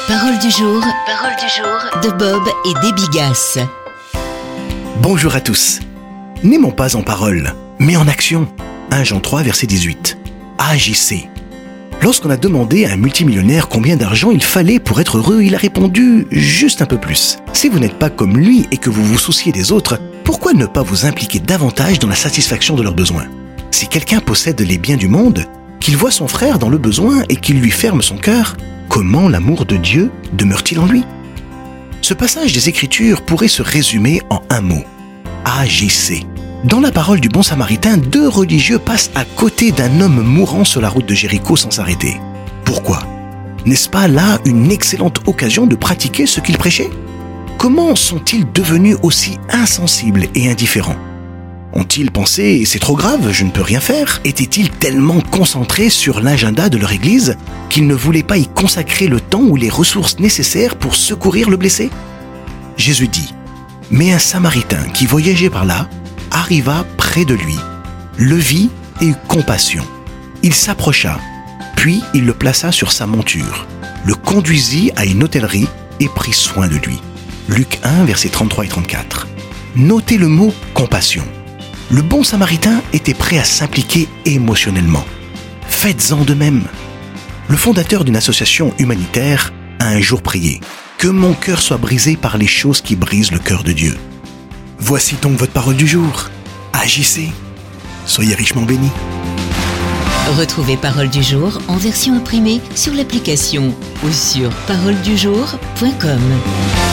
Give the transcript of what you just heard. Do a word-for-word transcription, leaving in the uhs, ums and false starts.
Parole du jour, parole du jour de Bob et des Bigasses. Bonjour à tous. N'aimons pas en parole, mais en action. premier Jean trois, verset dix-huit. Agissez. Lorsqu'on a demandé à un multimillionnaire combien d'argent il fallait pour être heureux, il a répondu juste un peu plus. Si vous n'êtes pas comme lui et que vous vous souciez des autres, pourquoi ne pas vous impliquer davantage dans la satisfaction de leurs besoins? Si quelqu'un possède les biens du monde, qu'il voit son frère dans le besoin et qu'il lui ferme son cœur, comment l'amour de Dieu demeure-t-il en lui? Ce passage des Écritures pourrait se résumer en un mot. Agissez. Dans la parole du bon samaritain, deux religieux passent à côté d'un homme mourant sur la route de Jéricho sans s'arrêter. Pourquoi? N'est-ce pas là une excellente occasion de pratiquer ce qu'ils prêchaient? Comment sont-ils devenus aussi insensibles et indifférents? Ont-ils pensé « c'est trop grave, je ne peux rien faire » Étaient-ils tellement concentrés sur l'agenda de leur église qu'ils ne voulaient pas y consacrer le temps ou les ressources nécessaires pour secourir le blessé? Jésus dit « Mais un Samaritain qui voyageait par là arriva près de lui, le vit et eut compassion. Il s'approcha, puis il le plaça sur sa monture, le conduisit à une hôtellerie et prit soin de lui. » Luc un, versets trente-trois et trente-quatre. Notez le mot « compassion ». Le bon samaritain était prêt à s'impliquer émotionnellement. Faites-en de même. Le fondateur d'une association humanitaire a un jour prié « Que mon cœur soit brisé par les choses qui brisent le cœur de Dieu ». Voici donc votre parole du jour. Agissez. Soyez richement bénis. Retrouvez Parole du jour en version imprimée sur l'application ou sur parole du jour point com.